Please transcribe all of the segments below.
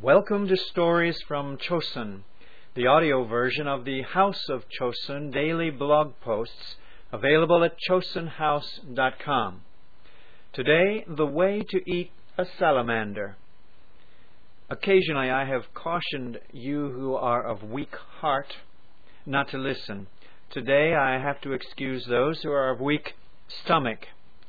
Welcome to Stories from Chosun, the audio version of the House of Chosun daily blog posts available at chosunhouse.com. Today, the way to eat a salamander. Occasionally I have cautioned you who are of weak heart not to listen. Today I have to excuse those who are of weak stomach.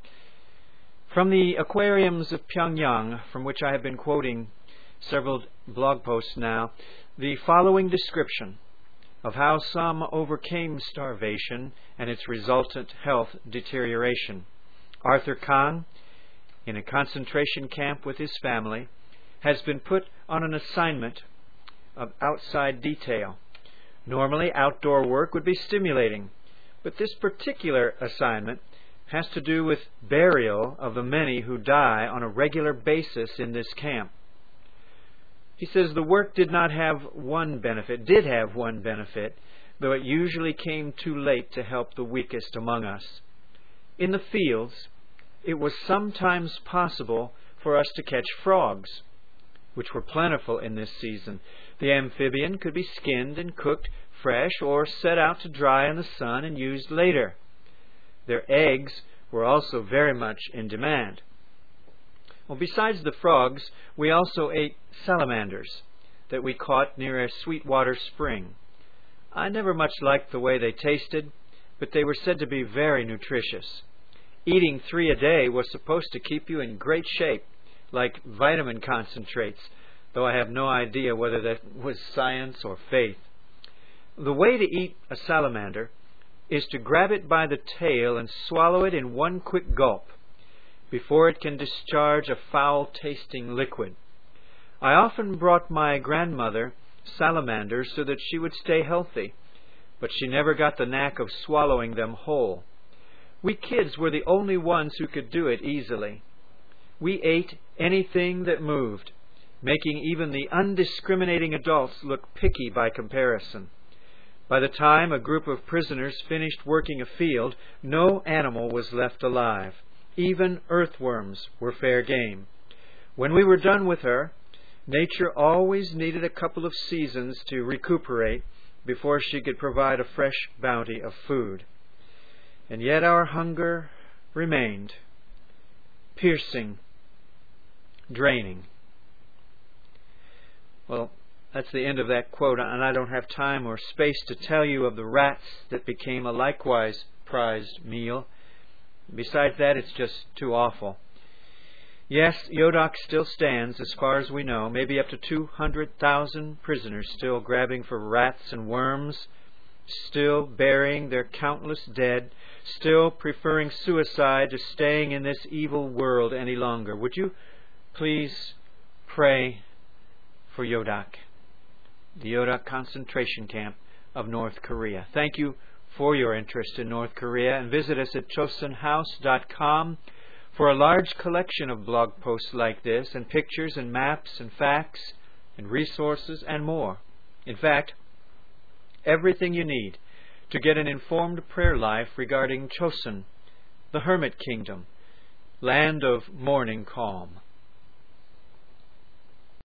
From the aquariums of Pyongyang, from which I have been quoting several blog posts now, the following description of how some overcame starvation and its resultant health deterioration. Arthur Kang, in a concentration camp with his family, has been put on an assignment of outside detail. Normally, outdoor work would be stimulating, but this particular assignment has to do with burial of the many who die on a regular basis in this camp. He says the work did have one benefit, though it usually came too late to help the weakest among us. In the fields, it was sometimes possible for us to catch frogs, which were plentiful in this season. The amphibian could be skinned and cooked fresh or set out to dry in the sun and used later. Their eggs were also very much in demand. Well, besides the frogs, we also ate salamanders that we caught near a sweetwater spring. I never much liked the way they tasted, but they were said to be very nutritious. Eating 3 a day was supposed to keep you in great shape, like vitamin concentrates, though I have no idea whether that was science or faith. The way to eat a salamander is to grab it by the tail and swallow it in one quick gulp before it can discharge a foul-tasting liquid. I often brought my grandmother salamanders so that she would stay healthy, but she never got the knack of swallowing them whole. We kids were the only ones who could do it easily. We ate anything that moved, making even the undiscriminating adults look picky by comparison. By the time a group of prisoners finished working a field, no animal was left alive. Even earthworms were fair game. When we were done with her, nature always needed a couple of seasons to recuperate before she could provide a fresh bounty of food. And yet our hunger remained, piercing, draining. Well, that's the end of that quote, and I don't have time or space to tell you of the rats that became a likewise prized meal. Besides that, it's just too awful. Yes, Yodak still stands, as far as we know, maybe up to 200,000 prisoners still grabbing for rats and worms, still burying their countless dead, still preferring suicide to staying in this evil world any longer. Would you please pray for Yodak, the Yodak concentration camp of North Korea? Thank you for your interest in North Korea, and visit us at chosunhouse.com for a large collection of blog posts like this, and pictures and maps and facts and resources and more. In fact, everything you need to get an informed prayer life regarding Chosun, the Hermit Kingdom, land of morning calm.